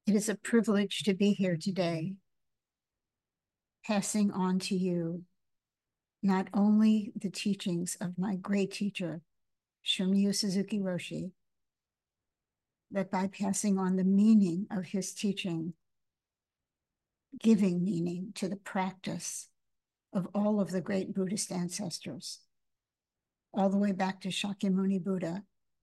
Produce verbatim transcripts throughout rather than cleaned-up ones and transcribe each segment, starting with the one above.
It is a privilege to be here today, passing on to you not only the teachings of my great teacher, Shunryu Suzuki Roshi, but by passing on the meaning of his teaching, giving meaning to the practice of all of the great Buddhist ancestors, all the way back to Shakyamuni Buddha.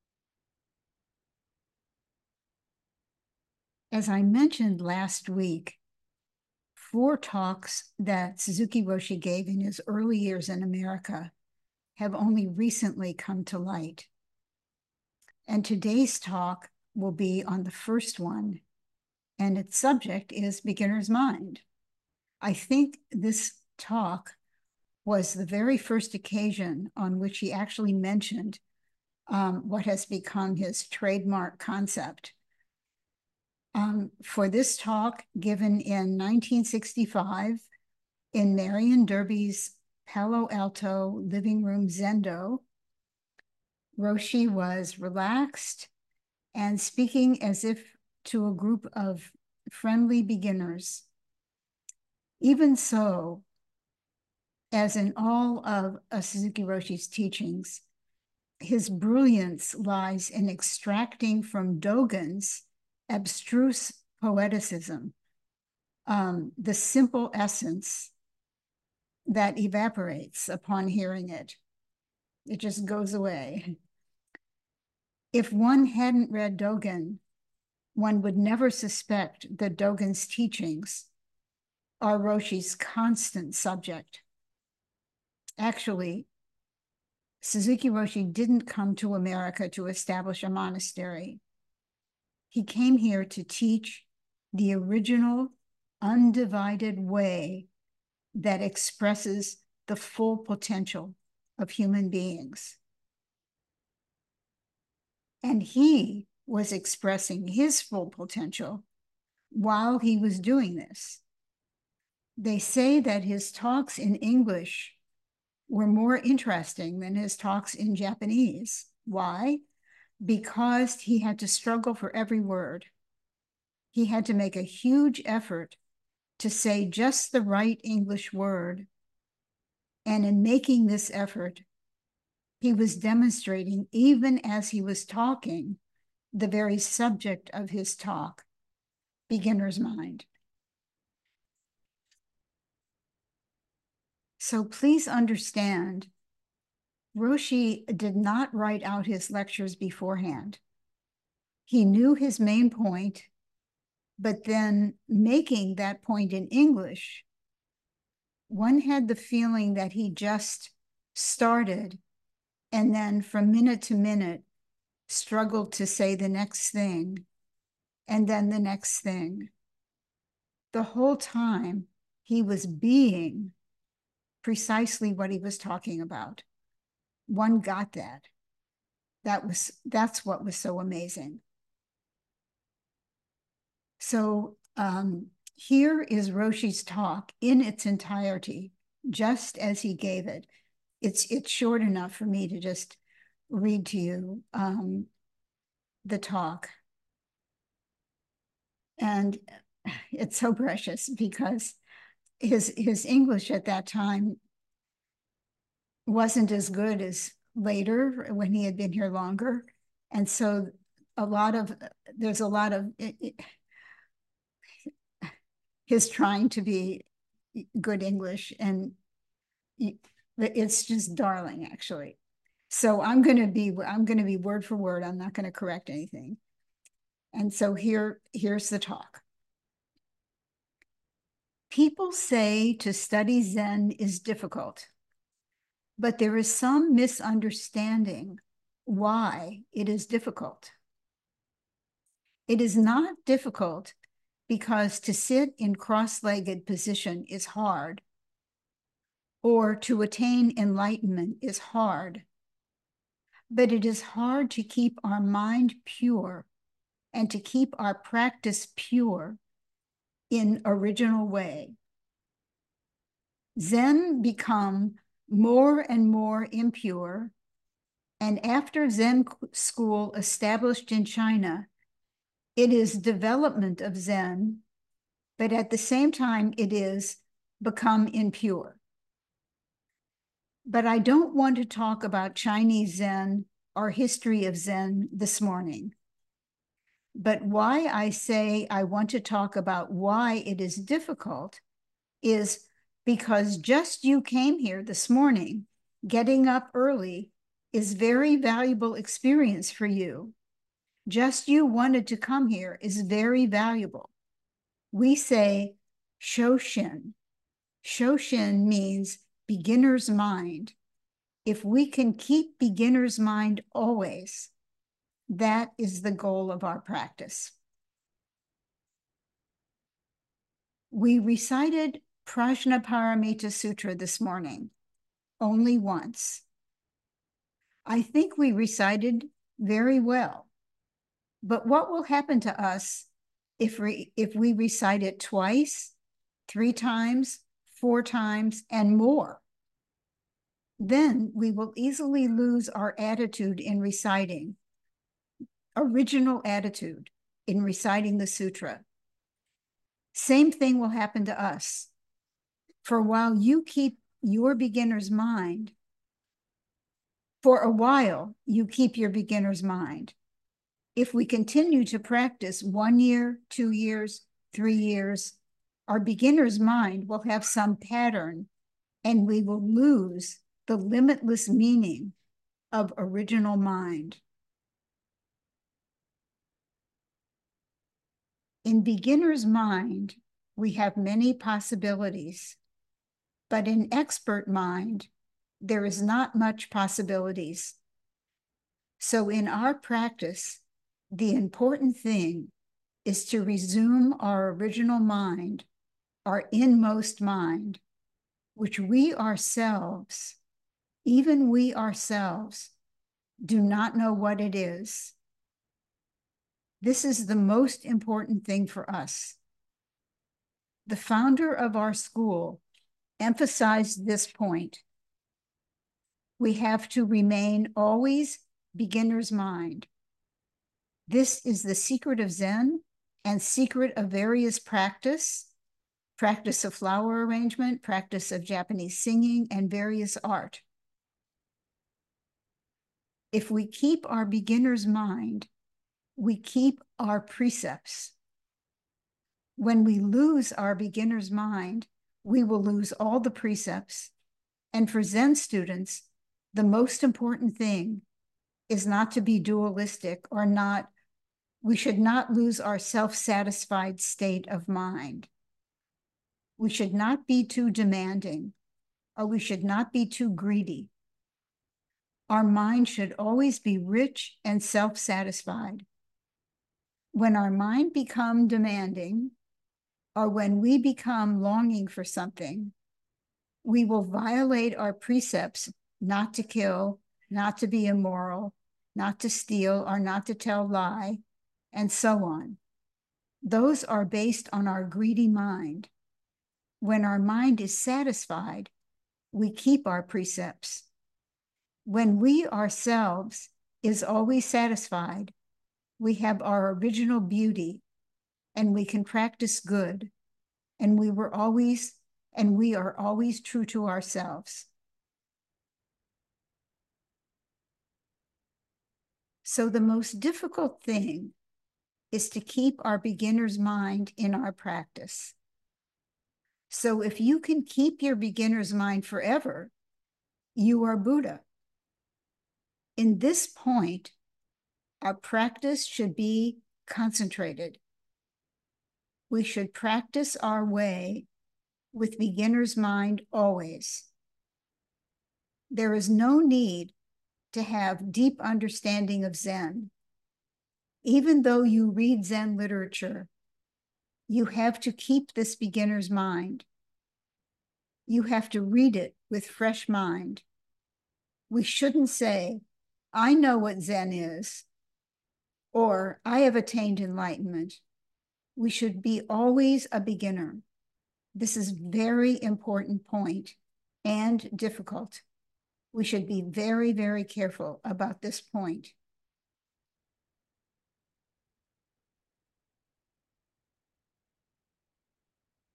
As I mentioned last week, four talks that Suzuki Roshi gave in his early years in America have only recently come to light. And today's talk will be on the first one, and its subject is Beginner's Mind. I think this talk was the very first occasion on which he actually mentioned um, what has become his trademark concept. Um, for this talk, given in nineteen sixty-five in Marion Derby's Palo Alto living room Zendo, Roshi was relaxed and speaking as if to a group of friendly beginners. Even so, as in all of uh, Suzuki Roshi's teachings, his brilliance lies in extracting from Dogen's abstruse poeticism um, the simple essence that evaporates upon hearing it. It just goes away. If one hadn't read Dogen, one would never suspect that Dogen's teachings are Roshi's constant subject. Actually, Suzuki Roshi didn't come to America to establish a monastery. He came here to teach the original, undivided way that expresses the full potential of human beings. And he was expressing his full potential while he was doing this. They say that his talks in English were more interesting than his talks in Japanese. Why? Because he had to struggle for every word. He had to make a huge effort to say just the right English word. And in making this effort, he was demonstrating, even as he was talking, the very subject of his talk, beginner's mind. So please understand, Roshi did not write out his lectures beforehand. He knew his main point, but then making that point in English, one had the feeling that he just started and then from minute to minute struggled to say the next thing and then the next thing. The whole time he was being precisely what he was talking about. One got that. That was, that's what was so amazing. So um, here is Roshi's talk in its entirety, just as he gave it. It's, it's short enough for me to just read to you um, the talk. And it's so precious because his, his English at that time wasn't as good as later when he had been here longer. And so a lot of, there's a lot of, it, it, his trying to be good English, and it's just darling, actually. So I'm going to be, I'm going to be word for word. I'm not going to correct anything. And so here, here's the talk. People say to study Zen is difficult, but there is some misunderstanding why it is difficult. It is not difficult because to sit in cross-legged position is hard, or to attain enlightenment is hard. But it is hard to keep our mind pure and to keep our practice pure in original way. Zen become more and more impure, and after Zen school established in China, It is development of Zen, but at the same time, it is become impure. But I don't want to talk about Chinese Zen or history of Zen this morning. But why I say I want to talk about why it is difficult is because just you came here this morning, getting up early is very valuable experience for you. Just you wanted to come here is very valuable. We say Shoshin. Shoshin means beginner's mind. If we can keep beginner's mind always, that is the goal of our practice. We recited Prajnaparamita Sutra this morning, only once. I think we recited very well. But what will happen to us if we, if we recite it twice, three times, four times, and more? Then we will easily lose our attitude in reciting, original attitude in reciting the sutra. Same thing will happen to us. For while you keep your beginner's mind, for a while, you keep your beginner's mind. If we continue to practice one year, two years, three years, our beginner's mind will have some pattern and we will lose the limitless meaning of original mind. In beginner's mind, we have many possibilities, but in expert mind, there is not much possibilities. So in our practice, the important thing is to resume our original mind, our inmost mind, which we ourselves, even we ourselves, do not know what it is. This is the most important thing for us. The founder of our school emphasized this point. We have to remain always beginner's mind. This is the secret of Zen and secret of various practice, practice of flower arrangement, practice of Japanese singing, and various art. If we keep our beginner's mind, we keep our precepts. When we lose our beginner's mind, we will lose all the precepts. And for Zen students, the most important thing is not to be dualistic or not, we should not lose our self-satisfied state of mind. We should not be too demanding, or we should not be too greedy. Our mind should always be rich and self-satisfied. When our mind becomes demanding, or when we become longing for something, we will violate our precepts not to kill, not to be immoral, not to steal, or not to tell lie, and so on. Those are based on our greedy mind. When our mind is satisfied, we keep our precepts. When we ourselves is always satisfied, we have our original beauty and we can practice good, and we were always, and we are always true to ourselves. So the most difficult thing is to keep our beginner's mind in our practice. So if you can keep your beginner's mind forever, you are Buddha. In this point, our practice should be concentrated. We should practice our way with beginner's mind always. There is no need to have deep understanding of Zen. Even though you read Zen literature, you have to keep this beginner's mind. You have to read it with fresh mind. We shouldn't say, I know what Zen is, or I have attained enlightenment. We should be always a beginner. This is a very important point and difficult. We should be very, very careful about this point.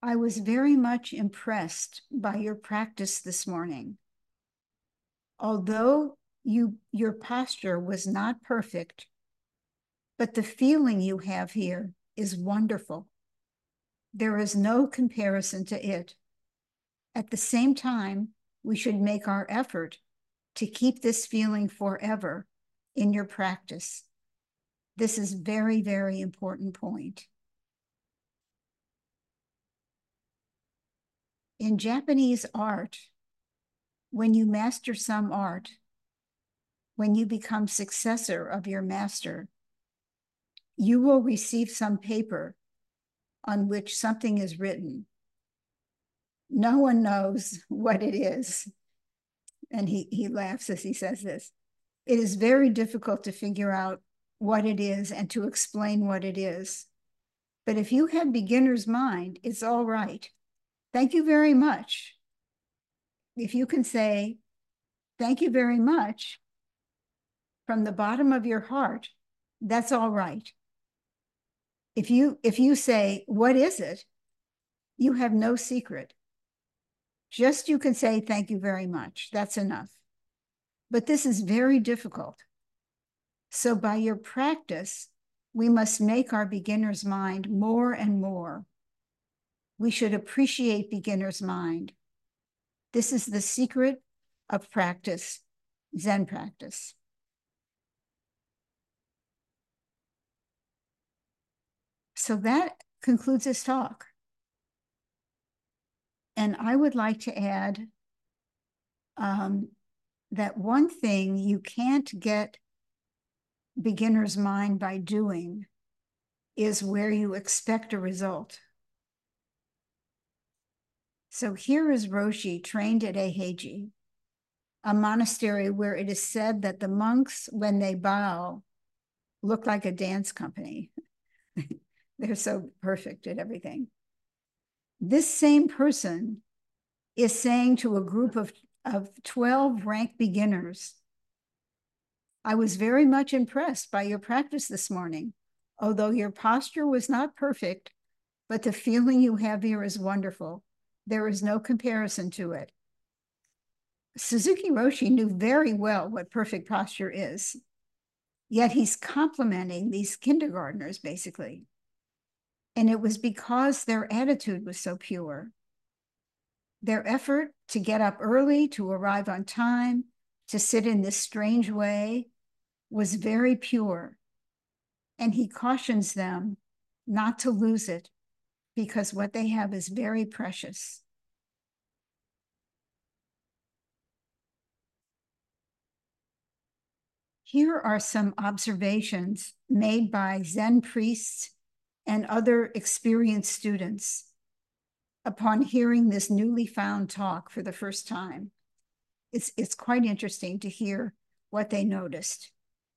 I was very much impressed by your practice this morning. Although you, your posture was not perfect, but the feeling you have here is wonderful. There is no comparison to it. At the same time, we should make our effort to keep this feeling forever in your practice. This is very, very important point. In Japanese art, when you master some art, when you become successor of your master, you will receive some paper on which something is written. No one knows what it is. And he, he laughs as he says this. It is very difficult to figure out what it is and to explain what it is. But if you have beginner's mind, it's all right. Thank you very much. If you can say, thank you very much, from the bottom of your heart, that's all right. If you, if you say, what is it? You have no secret. Just you can say, thank you very much. That's enough. But this is very difficult. So by your practice, we must make our beginner's mind more and more. We should appreciate beginner's mind. This is the secret of practice, Zen practice. So that concludes this talk. And I would like to add um, that one thing you can't get beginner's mind by doing is where you expect a result. So here is Roshi trained at Eiheiji, a monastery where it is said that the monks, when they bow, look like a dance company. They're so perfect at everything. This same person is saying to a group of, of twelve rank beginners, I was very much impressed by your practice this morning. Although your posture was not perfect, but the feeling you have here is wonderful. There is no comparison to it. Suzuki Roshi knew very well what perfect posture is, yet he's complimenting these kindergartners, basically. And it was because their attitude was so pure. Their effort to get up early, to arrive on time, to sit in this strange way was very pure. And he cautions them not to lose it because what they have is very precious. Here are some observations made by Zen priests and other experienced students upon hearing this newly found talk for the first time. It's, it's quite interesting to hear what they noticed.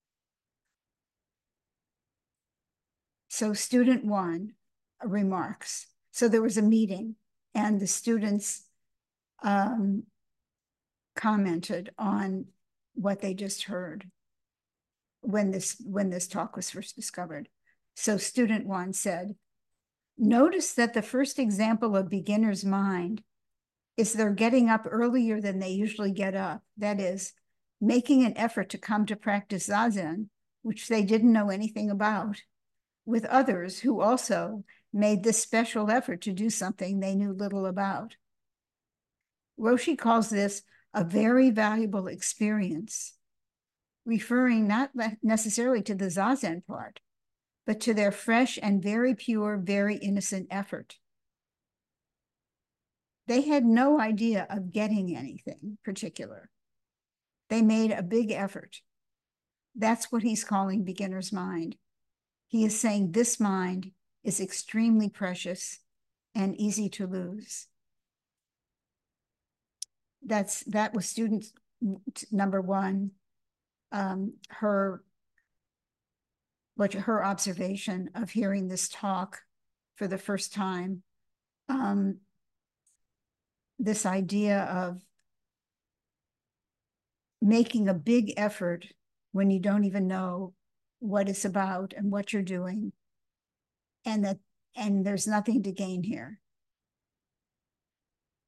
So student one remarks. So there was a meeting and the students um, commented on what they just heard when this, when this talk was first discovered. So student one said, notice that the first example of beginner's mind is they're getting up earlier than they usually get up. That is, making an effort to come to practice Zazen, which they didn't know anything about, with others who also made this special effort to do something they knew little about. Roshi calls this a very valuable experience, referring not necessarily to the Zazen part, but to their fresh and very pure, very innocent effort. They had no idea of getting anything particular. They made a big effort. That's what he's calling beginner's mind. He is saying this mind is extremely precious and easy to lose. That's, that was student number one, um, her, what her observation of hearing this talk for the first time. Um, this idea of making a big effort when you don't even know what it's about and what you're doing, and that and there's nothing to gain here.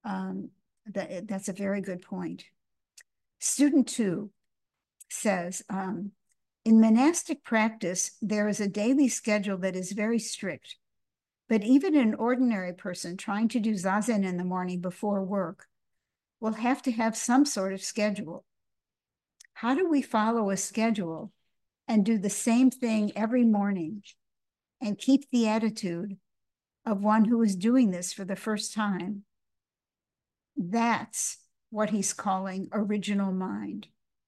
Um, that, that's a very good point. Student two says, um, in monastic practice, there is a daily schedule that is very strict. But even an ordinary person trying to do zazen in the morning before work will have to have some sort of schedule. How do we follow a schedule and do the same thing every morning and keep the attitude of one who is doing this for the first time? That's what he's calling original mind.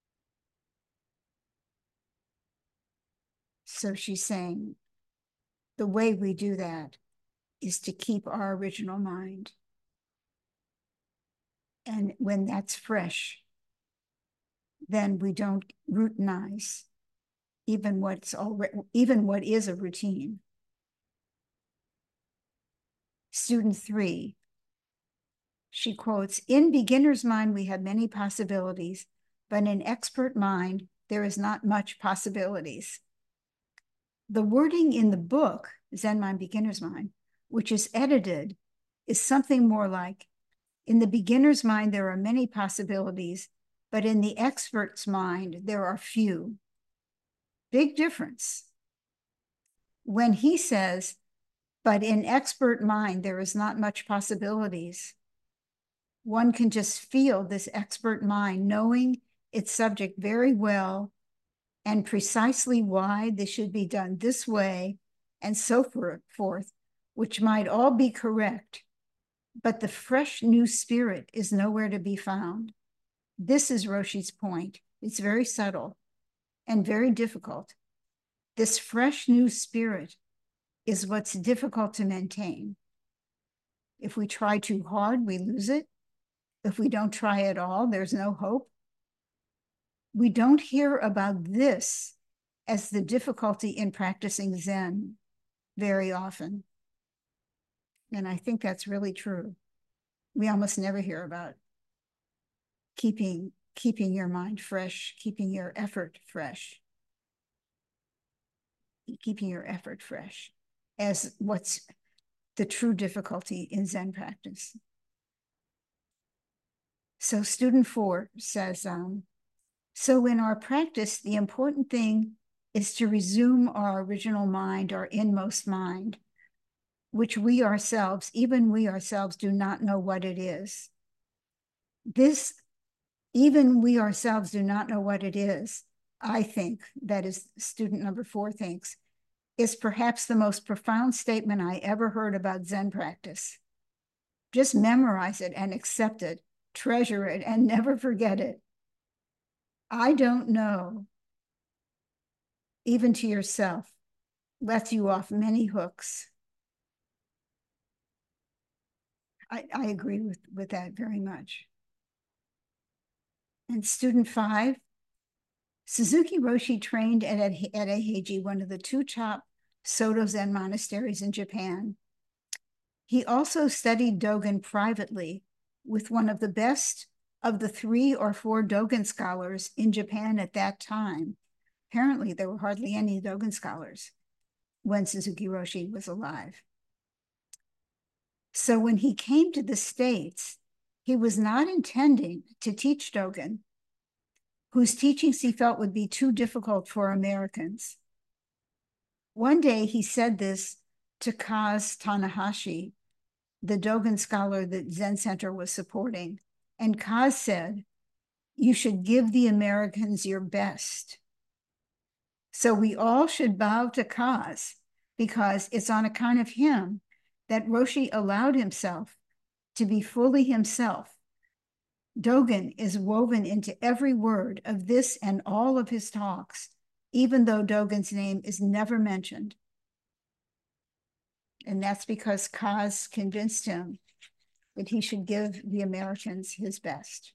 So she's saying the way we do that is to keep our original mind. And when that's fresh, then we don't routinize even what's already, even what is a routine. Student three, she quotes, in beginner's mind, we have many possibilities, but in expert mind, there is not much possibilities. The wording in the book, Zen Mind, Beginner's Mind, which is edited, is something more like, in the beginner's mind, there are many possibilities, but in the expert's mind, there are few. Big difference. When he says, but in expert mind, there is not much possibilities, one can just feel this expert mind knowing its subject very well and precisely why this should be done this way and so forth, which might all be correct, but the fresh new spirit is nowhere to be found. This is Roshi's point. It's very subtle and very difficult. This fresh new spirit is what's difficult to maintain. If we try too hard, we lose it. If we don't try at all, there's no hope. We don't hear about this as the difficulty in practicing Zen very often. And I think that's really true. We almost never hear about keeping, keeping your mind fresh, keeping your effort fresh, keeping your effort fresh as what's the true difficulty in Zen practice. So student four says, um, so in our practice, the important thing is to resume our original mind, our inmost mind, which we ourselves, even we ourselves, do not know what it is. This, even we ourselves do not know what it is, I think, that is student number four thinks, is perhaps the most profound statement I ever heard about Zen practice. Just memorize it and accept it, treasure it, and never forget it. I don't know, even to yourself, lets you off many hooks. I, I agree with, with that very much. And student five, Suzuki Roshi trained at, at Eiheiji, one of the two top Soto Zen monasteries in Japan. He also studied Dogen privately with one of the best of the three or four Dogen scholars in Japan at that time. Apparently, there were hardly any Dogen scholars when Suzuki Roshi was alive. So when he came to the States, he was not intending to teach Dogen, whose teachings he felt would be too difficult for Americans. One day he said this to Kaz Tanahashi, the Dogen scholar that Zen Center was supporting. And Kaz said, you should give the Americans your best. So we all should bow to Kaz because it's on account of him that Roshi allowed himself to be fully himself. Dogen is woven into every word of this and all of his talks, even though Dogen's name is never mentioned. And that's because Kaz convinced him that he should give the Americans his best.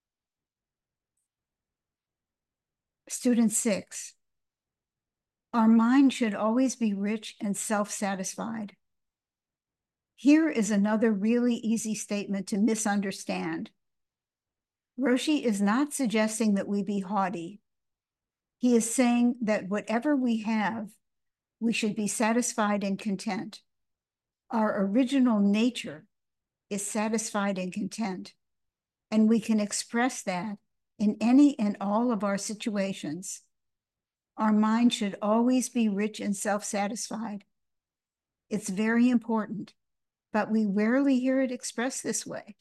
Student six, our mind should always be rich and self-satisfied. Here is another really easy statement to misunderstand. Roshi is not suggesting that we be haughty. He is saying that whatever we have, we should be satisfied and content. Our original nature is satisfied and content, and we can express that in any and all of our situations. Our mind should always be rich and self-satisfied. It's very important, but we rarely hear it expressed this way.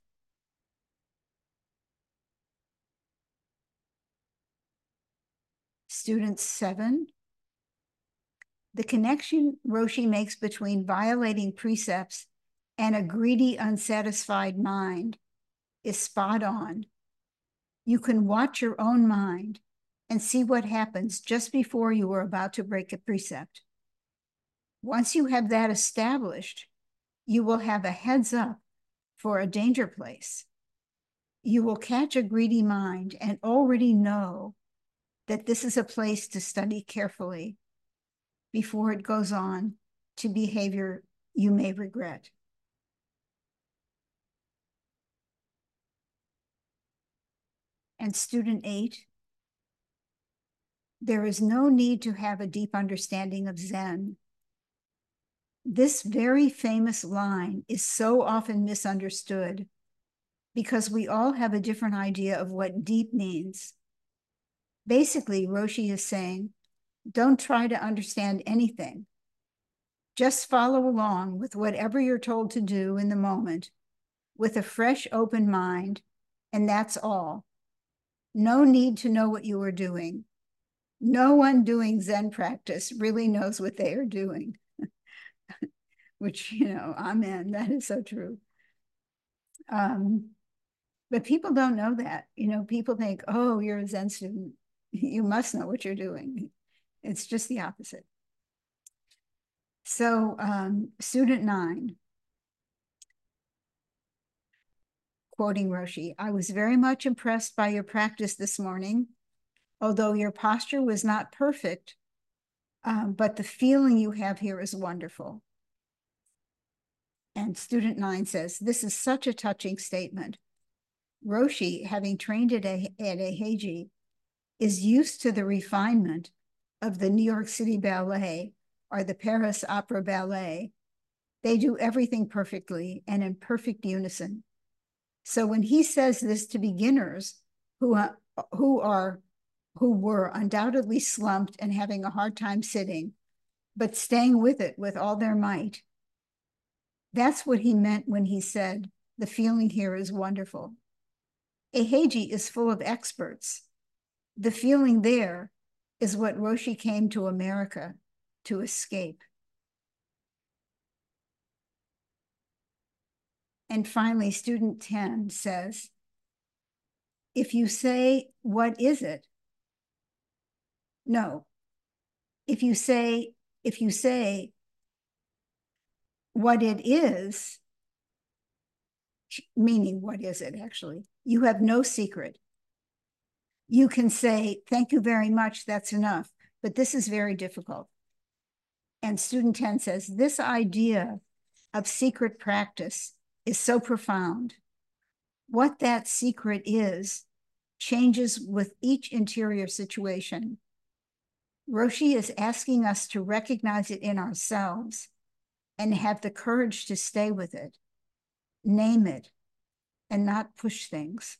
Student seven, the connection Roshi makes between violating precepts and a greedy, unsatisfied mind is spot on. You can watch your own mind and see what happens just before you are about to break a precept. Once you have that established, you will have a heads up for a danger place. You will catch a greedy mind and already know that this is a place to study carefully before it goes on to behavior you may regret. And student eight, there is no need to have a deep understanding of Zen. This very famous line is so often misunderstood because we all have a different idea of what deep means. Basically, Roshi is saying, don't try to understand anything. Just follow along with whatever you're told to do in the moment with a fresh, open mind, and that's all. No need to know what you are doing. No one doing Zen practice really knows what they are doing. Which, you know, amen, that is so true. Um, but people don't know that. You know, people think, oh, you're a Zen student. You must know what you're doing. It's just the opposite. So um, student nine, quoting Roshi, I was very much impressed by your practice this morning, although your posture was not perfect, um, but the feeling you have here is wonderful. And student nine says, this is such a touching statement. Roshi, having trained at a, at Eiheiji, is used to the refinement of the New York City Ballet or the Paris Opera Ballet. They do everything perfectly and in perfect unison. So when he says this to beginners who, uh, who are who were undoubtedly slumped and having a hard time sitting, but staying with it with all their might, that's what he meant when he said, the feeling here is wonderful. Eiheiji is full of experts. The feeling there is what Roshi came to America to escape. And finally, student ten says, if you say, what is it? No. If you say, if you say what it is, meaning what is it actually, you have no secret. You can say, thank you very much, that's enough, but this is very difficult. And student ten says, this idea of secret practice is so profound. What that secret is changes with each interior situation. Roshi is asking us to recognize it in ourselves and have the courage to stay with it, name it, and not push things.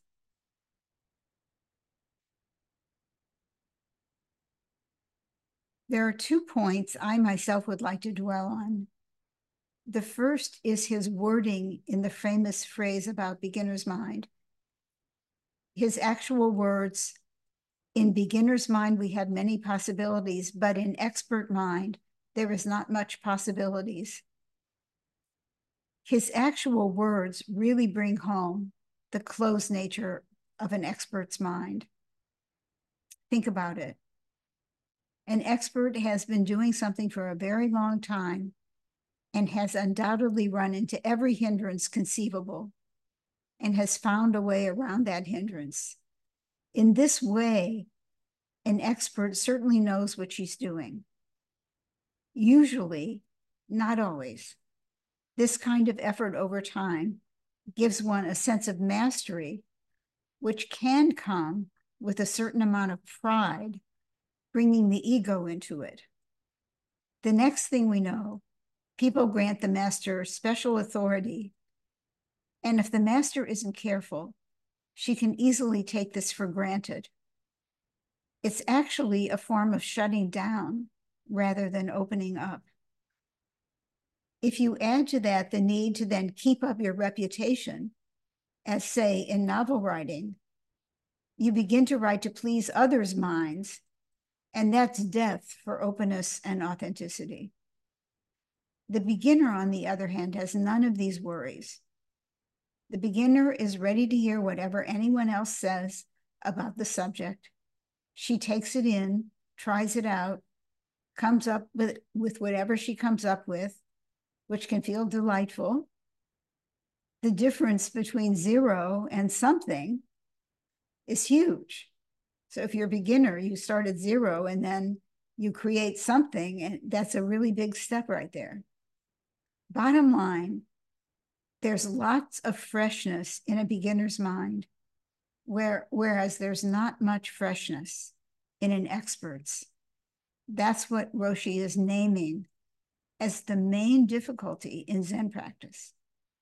There are two points I myself would like to dwell on. The first is his wording in the famous phrase about beginner's mind. His actual words, in beginner's mind, we have many possibilities, but in expert mind, there is not much possibilities. His actual words really bring home the closed nature of an expert's mind. Think about it. An expert has been doing something for a very long time and has undoubtedly run into every hindrance conceivable and has found a way around that hindrance. In this way, an expert certainly knows what she's doing. Usually, not always. This kind of effort over time gives one a sense of mastery, which can come with a certain amount of pride, bringing the ego into it. The next thing we know, people grant the master special authority And if the master isn't careful, she can easily take this for granted. It's actually a form of shutting down rather than opening up. If you add to that the need to then keep up your reputation, as say in novel writing, you begin to write to please others' minds, and that's death for openness and authenticity. The beginner, on the other hand, has none of these worries. The beginner is ready to hear whatever anyone else says about the subject. She takes it in, tries it out, comes up with, with whatever she comes up with, which can feel delightful. The difference between zero and something is huge. So if you're a beginner, you start at zero and then you create something, and that's a really big step right there. Bottom line, there's lots of freshness in a beginner's mind, where, whereas there's not much freshness in an expert's. That's what Roshi is naming as the main difficulty in Zen practice.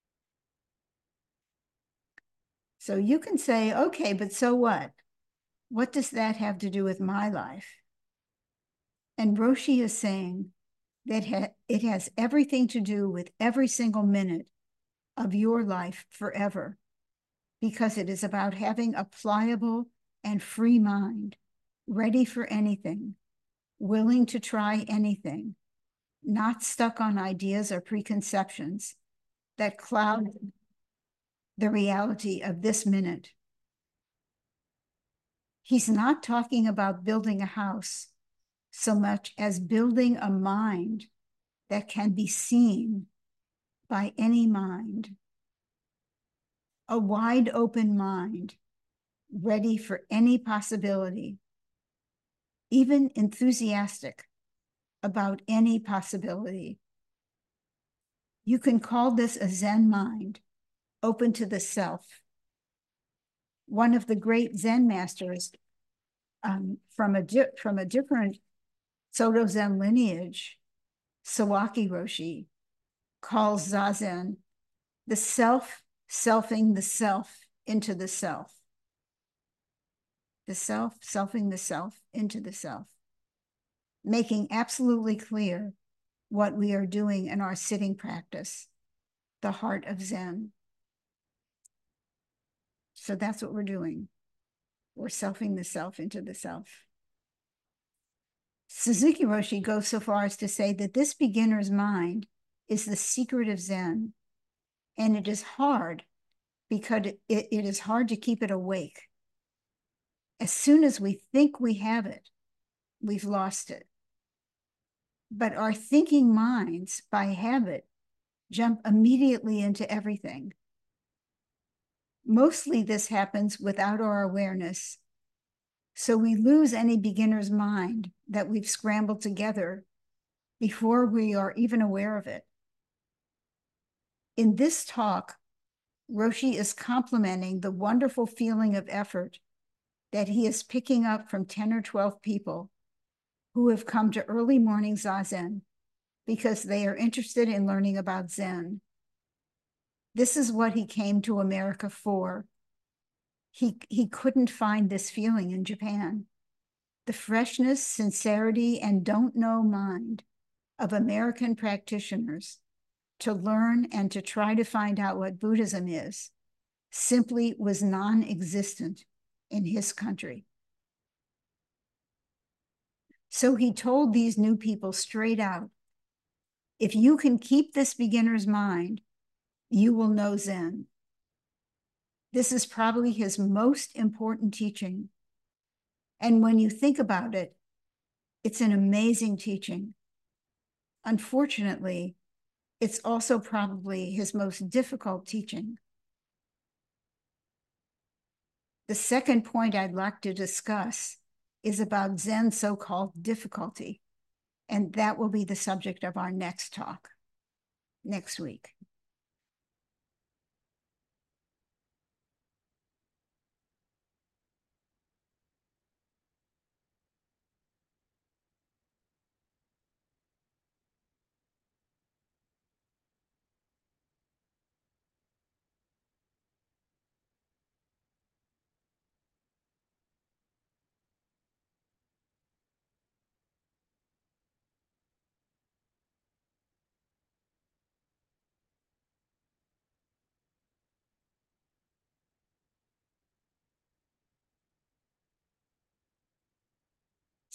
So you can say, okay, but so what? What does that have to do with my life? And Roshi is saying that ha it has everything to do with every single minute of your life forever, because it is about having a pliable and free mind, ready for anything, willing to try anything, not stuck on ideas or preconceptions that cloud the reality of this minute. He's not talking about building a house so much as building a mind that can be seen by any mind. A wide open mind, ready for any possibility, even enthusiastic about any possibility. You can call this a Zen mind, open to the self. One of the great Zen masters um, from, a from a different Soto Zen lineage, Sawaki Roshi, calls Zazen the self selfing the self into the self. The self selfing the self into the self, making absolutely clear what we are doing in our sitting practice, the heart of Zen. So that's what we're doing. We're selfing the self into the self. Suzuki Roshi goes so far as to say that this beginner's mind is the secret of Zen, and it is hard because it, it is hard to keep it awake. As soon as we think we have it, we've lost it. But our thinking minds, by habit, jump immediately into everything. Mostly this happens without our awareness. So we lose any beginner's mind that we've scrambled together before we are even aware of it. In this talk, Roshi is complimenting the wonderful feeling of effort that he is picking up from ten or twelve people who have come to early morning Zazen because they are interested in learning about Zen. This is what he came to America for. He, he couldn't find this feeling in Japan. The freshness, sincerity, and don't know mind of American practitioners to learn and to try to find out what Buddhism is simply was non-existent in his country. So he told these new people straight out, if you can keep this beginner's mind, you will know Zen. This is probably his most important teaching. And when you think about it, it's an amazing teaching. Unfortunately, it's also probably his most difficult teaching. The second point I'd like to discuss is about Zen's so-called difficulty, and that will be the subject of our next talk next week.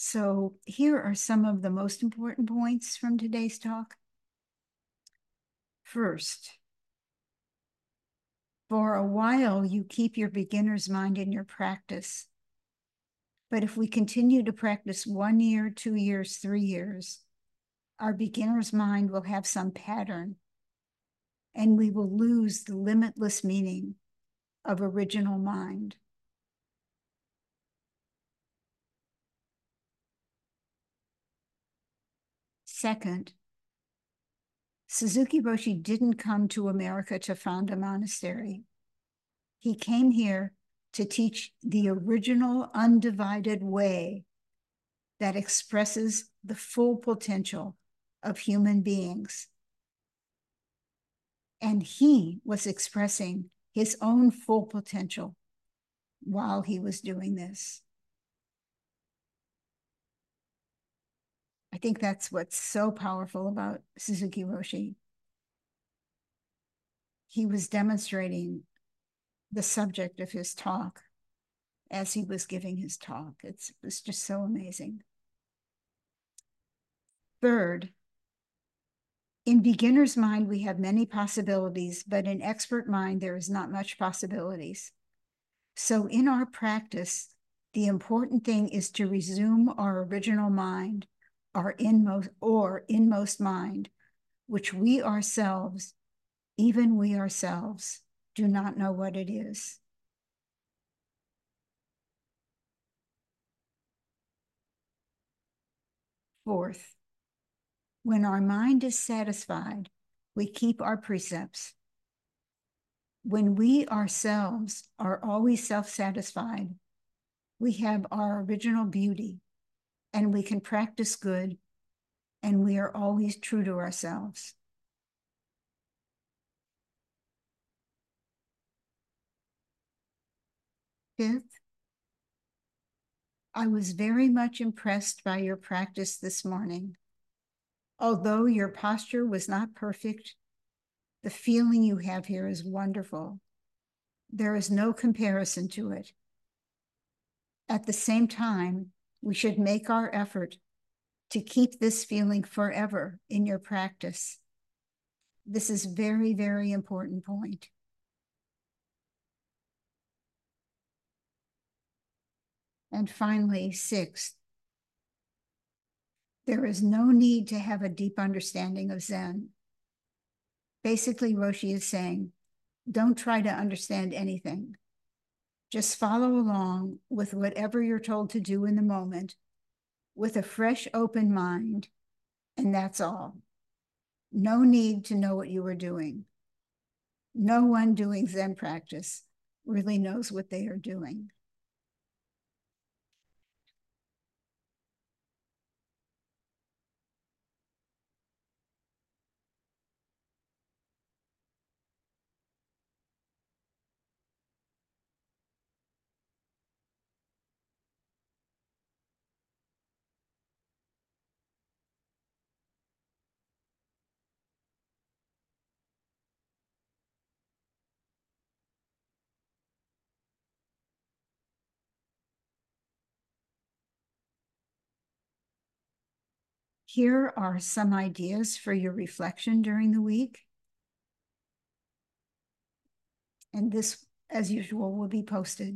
So here are some of the most important points from today's talk. First, for a while, you keep your beginner's mind in your practice. But if we continue to practice one year, two years, three years, our beginner's mind will have some pattern, and we will lose the limitless meaning of original mind. Second, Suzuki Roshi didn't come to America to found a monastery. He came here to teach the original undivided way that expresses the full potential of human beings. And he was expressing his own full potential while he was doing this. I think that's what's so powerful about Suzuki Roshi. He was demonstrating the subject of his talk as he was giving his talk. It's, it's just so amazing. Third, in beginner's mind, we have many possibilities, but in expert mind, there is not much possibilities. So in our practice, the important thing is to resume our original mind, our inmost or inmost mind, which we ourselves, even we ourselves, do not know what it is. Fourth, when our mind is satisfied, we keep our precepts. When we ourselves are always self-satisfied, we have our original beauty, and we can practice good, and we are always true to ourselves. Fifth, I was very much impressed by your practice this morning. Although your posture was not perfect, the feeling you have here is wonderful. There is no comparison to it. At the same time, we should make our effort to keep this feeling forever in your practice. This is a very, very important point. And finally, sixth, there is no need to have a deep understanding of Zen. Basically, Roshi is saying, don't try to understand anything. Just follow along with whatever you're told to do in the moment with a fresh, open mind, and that's all. No need to know what you are doing. No one doing Zen practice really knows what they are doing. Here are some ideas for your reflection during the week. And this, as usual, will be posted.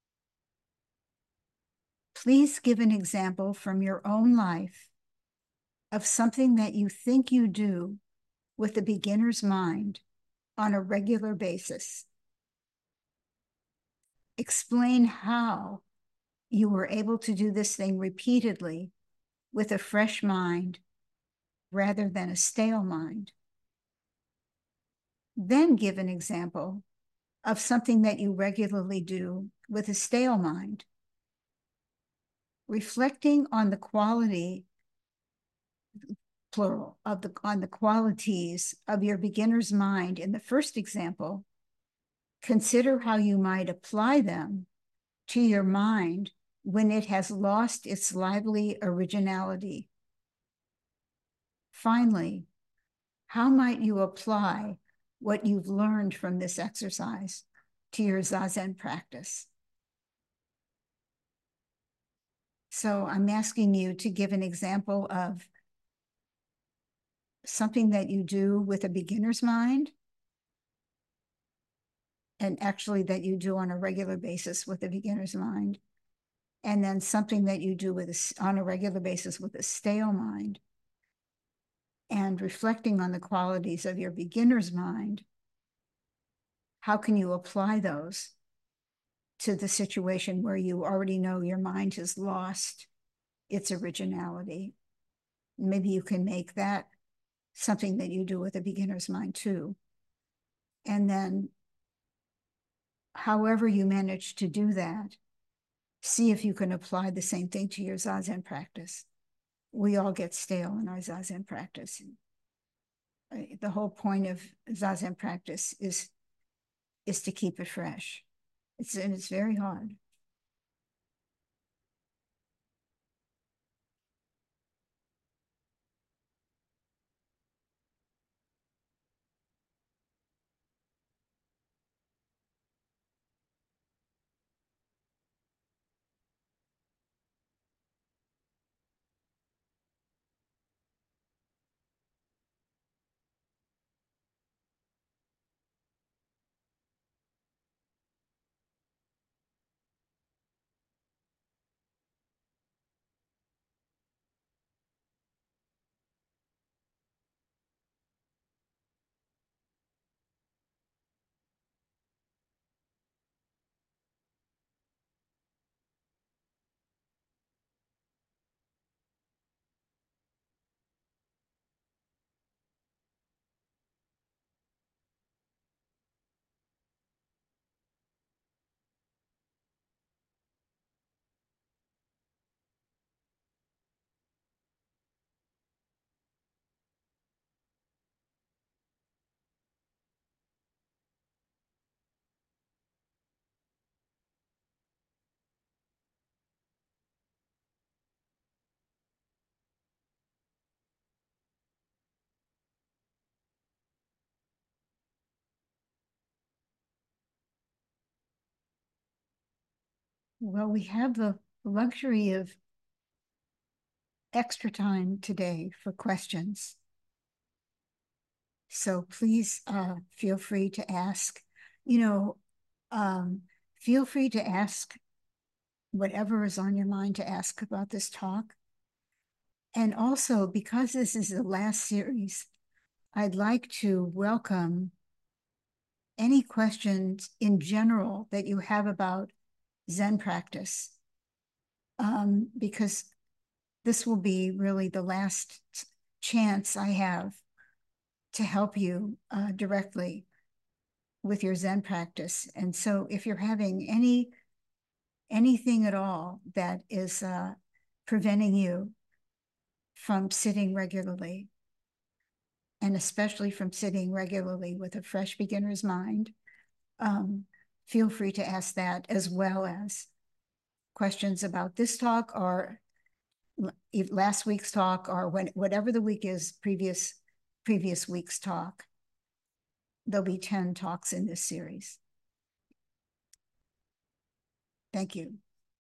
Please give an example from your own life of something that you think you do with a beginner's mind on a regular basis. Explain how you were able to do this thing repeatedly with a fresh mind rather than a stale mind. Then give an example of something that you regularly do with a stale mind. Reflecting on the quality, plural, of the, on the qualities of your beginner's mind in the first example, consider how you might apply them to your mind when it has lost its lively originality. Finally, how might you apply what you've learned from this exercise to your Zazen practice? So I'm asking you to give an example of something that you do with a beginner's mind, and actually that you do on a regular basis with a beginner's mind, and then something that you do with a, on a regular basis with a stale mind, and reflecting on the qualities of your beginner's mind. How can you apply those to the situation where you already know your mind has lost its originality? Maybe you can make that something that you do with a beginner's mind too. And then however you manage to do that, see if you can apply the same thing to your Zazen practice. We all get stale in our Zazen practice. The whole point of Zazen practice is, is to keep it fresh. It's, and it's very hard. Well, we have the luxury of extra time today for questions. So please uh, feel free to ask. You know, um, feel free to ask whatever is on your mind to ask about this talk. And also, because this is the last series, I'd like to welcome any questions in general that you have about Zen practice, um, because this will be really the last chance I have to help you uh, directly with your Zen practice. And so if you're having any anything at all that is uh, preventing you from sitting regularly, and especially from sitting regularly with a fresh beginner's mind, um, feel free to ask that, as well as questions about this talk or last week's talk, or when whatever the week is, previous previous week's talk. There'll be ten talks in this series. Thank you.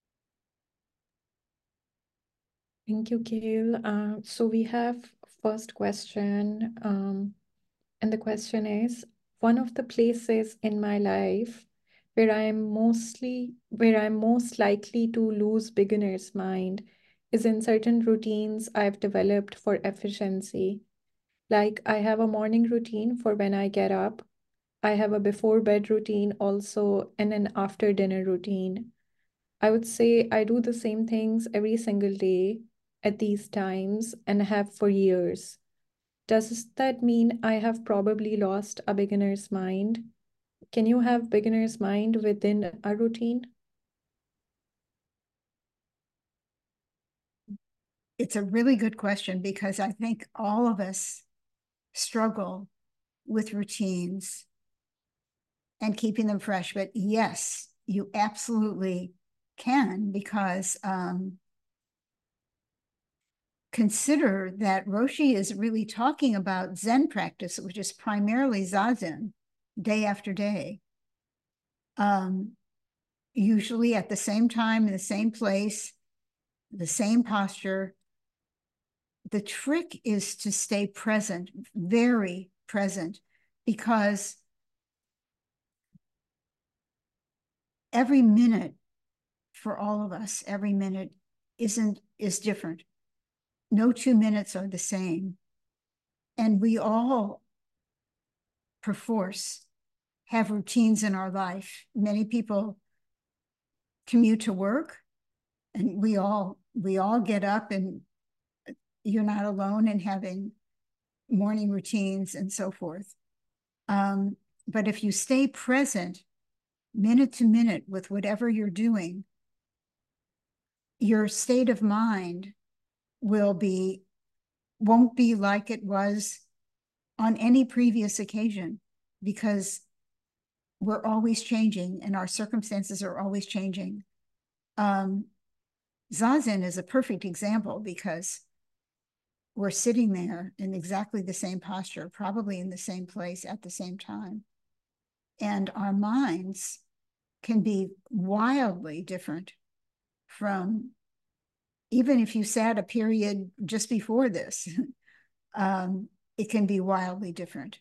Thank you, Gail. Uh, so we have first question, um, and the question is, one of the places in my life where I am mostly, where I'm most likely to lose beginner's mind is in certain routines I've developed for efficiency. Like I have a morning routine for when I get up. I have a before bed routine also, and an after dinner routine. I would say I do the same things every single day at these times and have for years. Does that mean I have probably lost a beginner's mind? Can you have beginner's mind within a routine? It's a really good question, because I think all of us struggle with routines and keeping them fresh. But yes, you absolutely can, because um, consider that Roshi is really talking about Zen practice, which is primarily Zazen, day after day. Um, usually at the same time, in the same place, the same posture. The trick is to stay present, very present, because every minute for all of us, every minute isn't is different. No two minutes are the same. And we all, perforce, have routines in our life. Many people commute to work, and we all we all get up, and you're not alone in having morning routines and so forth. Um, but if you stay present minute to minute with whatever you're doing, your state of mind will be, won't be like it was on any previous occasion, because we're always changing and our circumstances are always changing. Um, Zazen is a perfect example, because we're sitting there in exactly the same posture, probably in the same place at the same time. And our minds can be wildly different from, even if you sat a period just before this, um, it can be wildly different.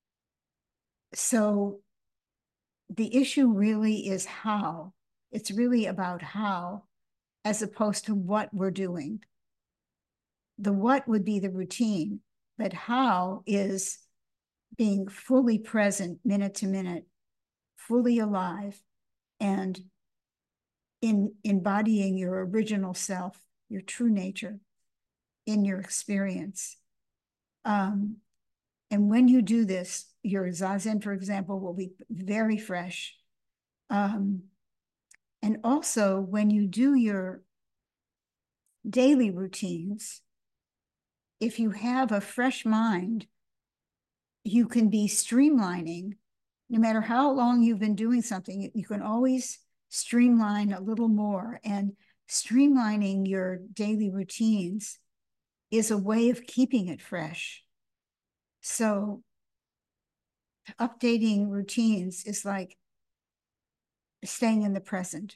So the issue really is how. It's really about how, as opposed to what we're doing. The what would be the routine, but how is being fully present minute to minute, fully alive, and in embodying your original self, your true nature in your experience. Um, and when you do this, your Zazen, for example, will be very fresh. Um, and also, when you do your daily routines, if you have a fresh mind, you can be streamlining. No matter how long you've been doing something, you can always streamline a little more. And streamlining your daily routines is a way of keeping it fresh. So updating routines is like staying in the present.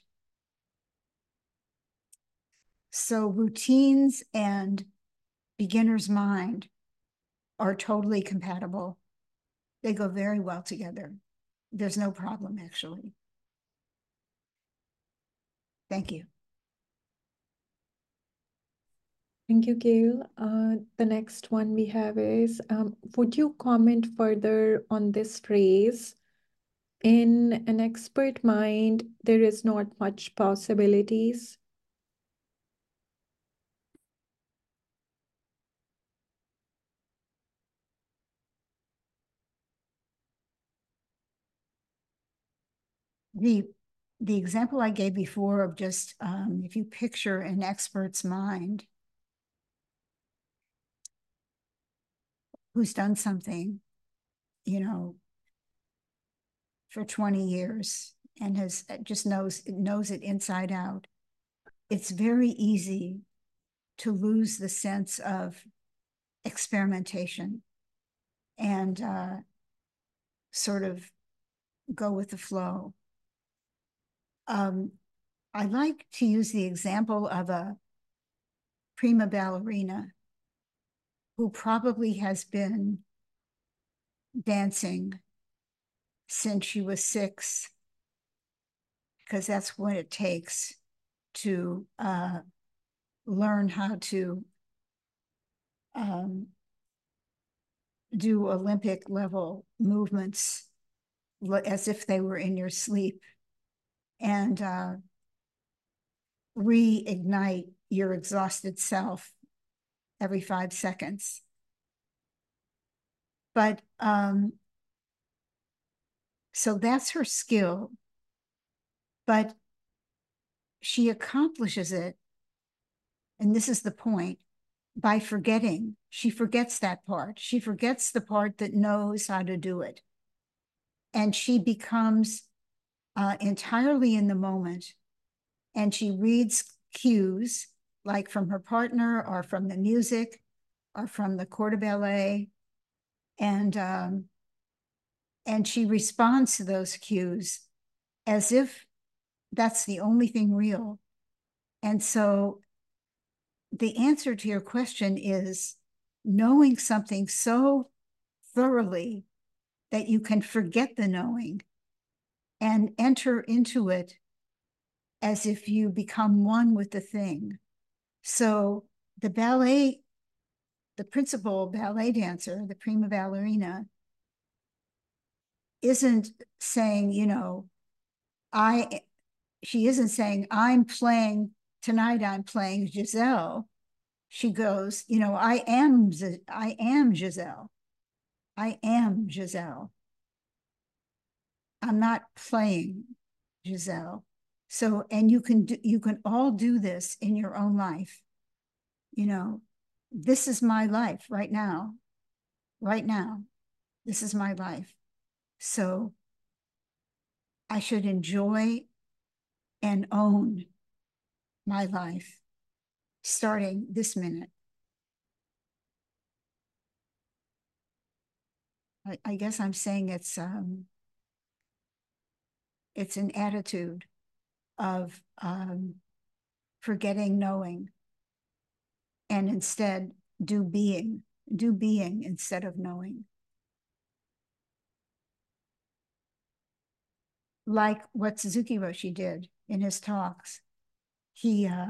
So routines and beginner's mind are totally compatible. They go very well together. There's no problem, actually. Thank you. Thank you, Gail. Uh, the next one we have is, um, would you comment further on this phrase? In an expert mind, there is not much possibilities. The, the example I gave before of just, um, if you picture an expert's mind who's done something, you know, for twenty years and has just knows, knows it inside out, it's very easy to lose the sense of experimentation and uh, sort of go with the flow. Um, I like to use the example of a prima ballerina who probably has been dancing since she was six, because that's what it takes to uh, learn how to um, do Olympic level movements as if they were in your sleep, and uh, reignite your exhausted self every five seconds. But um, so that's her skill, but she accomplishes it, and this is the point, by forgetting. She forgets that part. She forgets the part that knows how to do it. And she becomes uh, entirely in the moment, and she reads cues like from her partner or from the music or from the corps de ballet, and um, and she responds to those cues as if that's the only thing real. And so the answer to your question is knowing something so thoroughly that you can forget the knowing and enter into it as if you become one with the thing. So the ballet, the principal ballet dancer, the prima ballerina, isn't saying, you know, I, she isn't saying, I'm playing, tonight I'm playing Giselle. She goes, you know, I am, I am Giselle. I am Giselle. I'm not playing Giselle. So, and you can do, you can all do this in your own life. You know, this is my life right now. Right now, this is my life. So I should enjoy and own my life starting this minute. I, I guess I'm saying it's um, it's an attitude of um, forgetting knowing and instead do being, do being instead of knowing. Like what Suzuki Roshi did in his talks. He uh,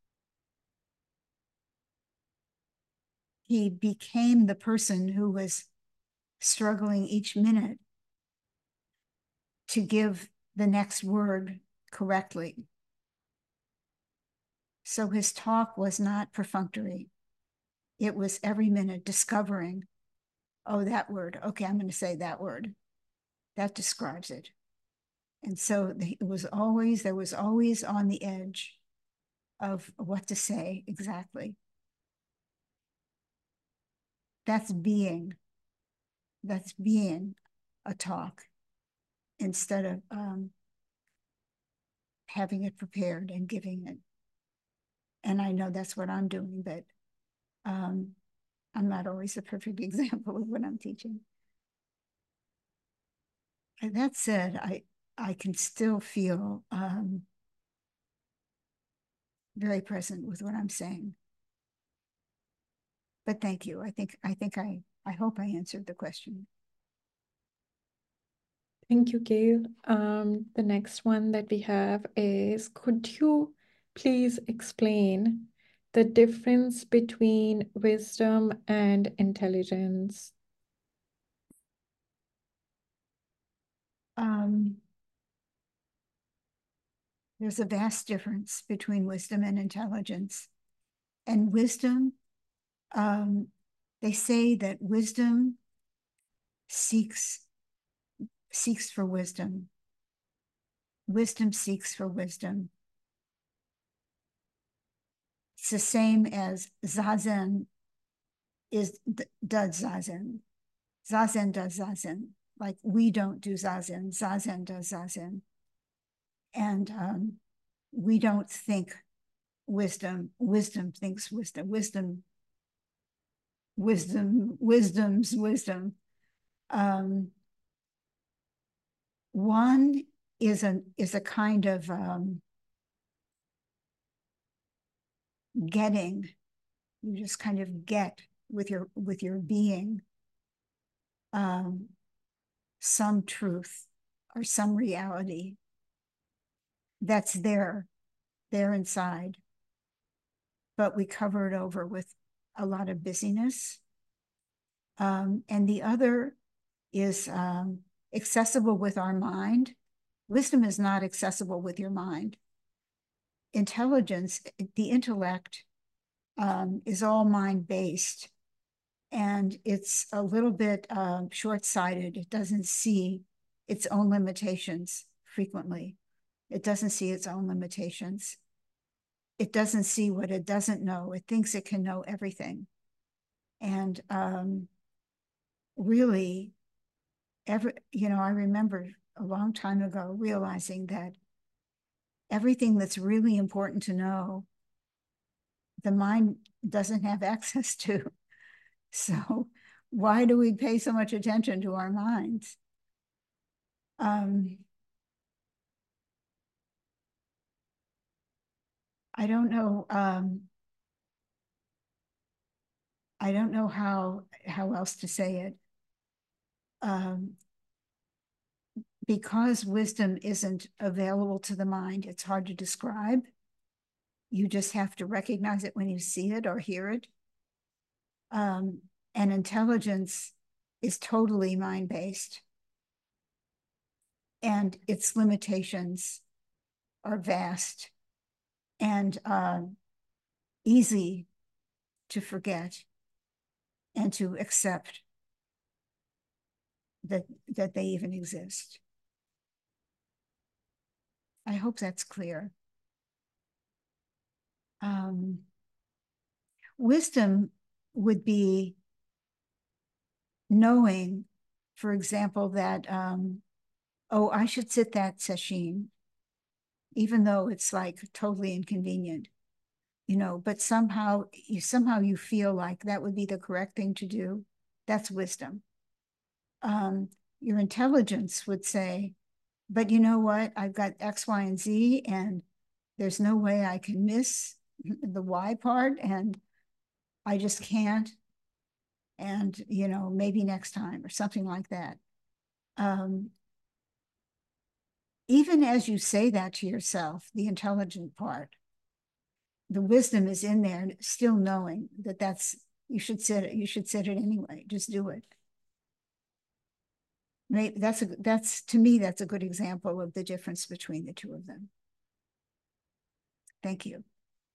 he became the person who was struggling each minute to give the next word correctly. So his talk was not perfunctory. It was every minute discovering, oh, that word. Okay, I'm going to say that word. That describes it. And so it was always, there was always on the edge of what to say exactly. That's being, that's being a talk instead of um, having it prepared and giving it. And I know that's what I'm doing, but um, I'm not always a perfect example of what I'm teaching. And that said, I, I can still feel um, very present with what I'm saying. But thank you. I think, I think I, I hope I answered the question. Thank you, Gail. Um, the next one that we have is, could you please explain the difference between wisdom and intelligence? Um, there's a vast difference between wisdom and intelligence. And wisdom, um, they say that wisdom seeks seeks for wisdom. Wisdom seeks for wisdom. It's the same as Zazen is does Zazen. Zazen does Zazen. Like we don't do Zazen. Zazen does Zazen. And um, we don't think wisdom. Wisdom thinks wisdom. Wisdom, wisdom, wisdom's wisdom. Um, one is a is a kind of um, getting. You just kind of get with your with your being um, some truth or some reality that's there, there inside. But we cover it over with a lot of busyness. Um, and the other is um, accessible with our mind. Wisdom is not accessible with your mind. Intelligence, the intellect, um, is all mind-based. And it's a little bit uh, short-sighted. It doesn't see its own limitations frequently. It doesn't see its own limitations. It doesn't see what it doesn't know. It thinks it can know everything. And um, really, every, you know, I remember a long time ago realizing that everything that's really important to know, the mind doesn't have access to. So why do we pay so much attention to our minds? Um, I don't know. Um, I don't know how, how else to say it. Um, because wisdom isn't available to the mind, it's hard to describe. You just have to recognize it when you see it or hear it. Um, and intelligence is totally mind-based, and its limitations are vast and uh, easy to forget and to accept that, that they even exist. I hope that's clear. Um, wisdom would be knowing, for example, that, um, oh, I should sit that sesshin, even though it's like totally inconvenient, you know, but somehow you somehow you feel like that would be the correct thing to do. That's wisdom. Um, your intelligence would say, but you know what? I've got X, Y, and Z, and there's no way I can miss the Y part, and I just can't. And, you know, maybe next time or something like that. Um, even as you say that to yourself, the intelligent part, the wisdom is in there, still knowing that that's, you should sit it, you should sit it anyway, just do it. Maybe that's a, that's, to me, that's a good example of the difference between the two of them. Thank you.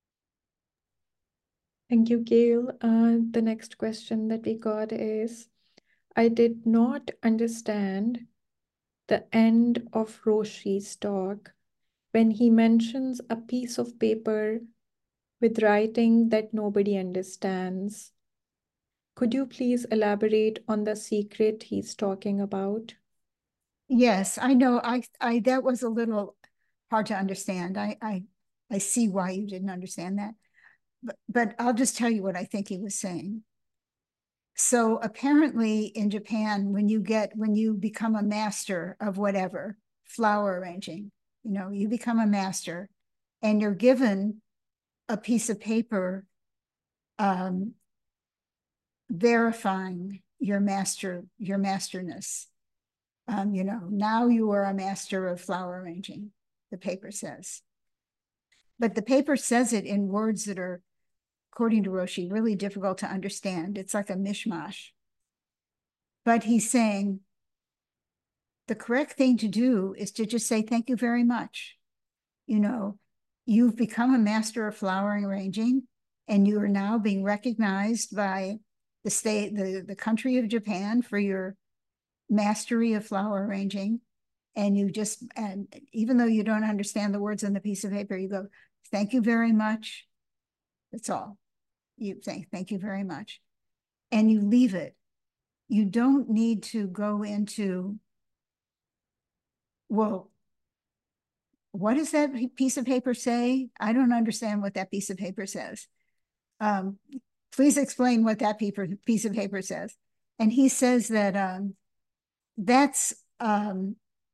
Thank you, Gail. Uh, the next question that we got is, I did not understand the end of Roshi's talk when he mentions a piece of paper with writing that nobody understands. Could you please elaborate on the secret he's talking about? Yes, I know. I, I, that was a little hard to understand. I, I, I see why you didn't understand that, but, but I'll just tell you what I think he was saying. So apparently in Japan, when you get, when you become a master of whatever, flower arranging, you know, you become a master and you're given a piece of paper um, verifying your master, your masterness. Um, you know, now you are a master of flower arranging, the paper says. But the paper says it in words that are, according to Roshi, really difficult to understand. It's like a mishmash. But he's saying the correct thing to do is to just say, thank you very much. You know, you've become a master of flower arranging, and you are now being recognized by the state, the, the country of Japan for your mastery of flower arranging. And you just, and even though you don't understand the words on the piece of paper, you go, thank you very much. That's all. You say, thank you very much. And you leave it. You don't need to go into, well, what does that piece of paper say? I don't understand what that piece of paper says. Um, please explain what that paper, piece of paper says. And he says that um, that's, um,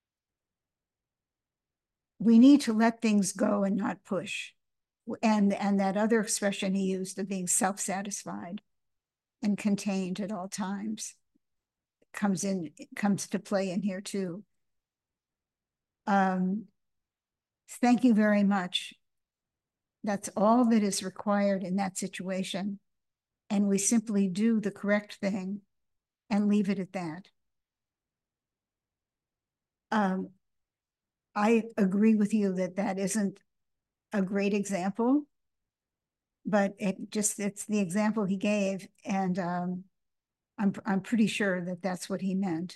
we need to let things go and not push. And, and that other expression he used of being self-satisfied and contained at all times comes in, comes to play in here too. Um, thank you very much. That's all that is required in that situation. And we simply do the correct thing and leave it at that. Um, I agree with you that that isn't a great example, but it just, it's the example he gave. And um, I'm, I'm pretty sure that that's what he meant.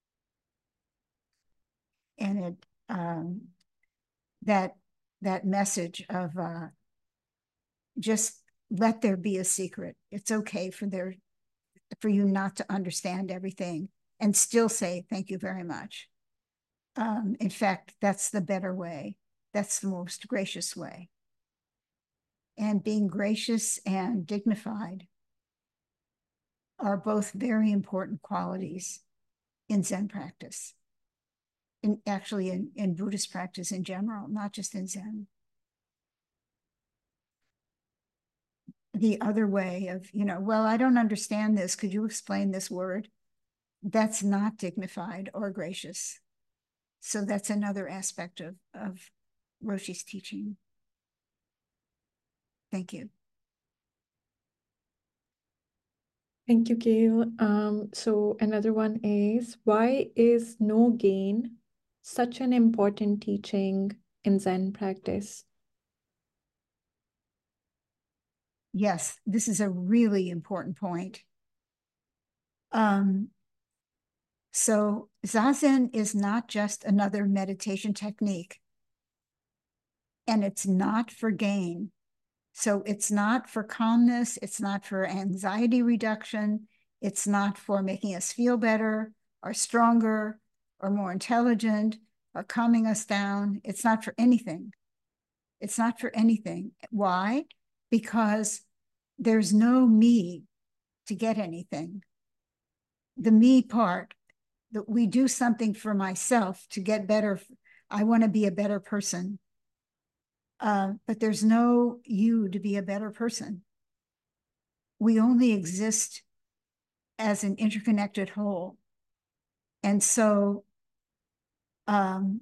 And it, um, that, that message of uh, just let there be a secret. It's okay for there, for you not to understand everything and still say, thank you very much. Um, in fact, that's the better way. That's the most gracious way. And being gracious and dignified are both very important qualities in Zen practice. In actually in, in Buddhist practice in general, not just in Zen. the other way of, you know, well, I don't understand this. Could you explain this word? That's not dignified or gracious. So that's another aspect of, of Roshi's teaching. Thank you. Thank you, Gail. Um, so another one is, why is no gain such an important teaching in Zen practice? Yes, this is a really important point. Um, so Zazen is not just another meditation technique, and it's not for gain. So it's not for calmness, it's not for anxiety reduction, it's not for making us feel better or stronger or more intelligent or calming us down. It's not for anything. It's not for anything. Why? Because there's no me to get anything. The me part, that we do something for myself to get better. I want to be a better person. Uh, but there's no you to be a better person. We only exist as an interconnected whole. And so um,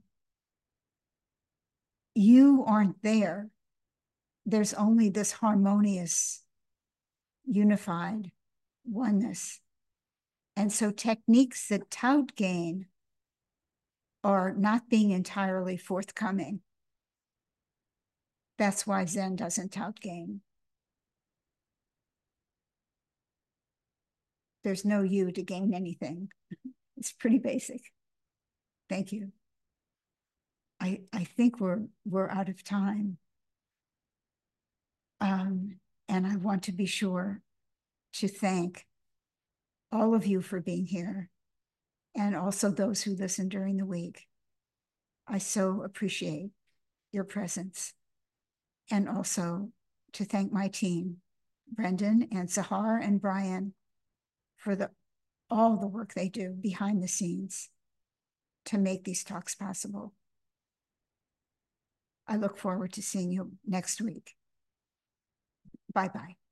you aren't there. There's only this harmonious, unified oneness. And so techniques that tout gain are not being entirely forthcoming. That's why Zen doesn't tout gain. There's no you to gain anything. It's pretty basic. Thank you. I, I think we're, we're out of time. Um, and I want to be sure to thank all of you for being here, and also those who listen during the week. I so appreciate your presence. And also to thank my team, Brendan and Sahar and Brian, for the, all the work they do behind the scenes to make these talks possible. I look forward to seeing you next week. Bye-bye.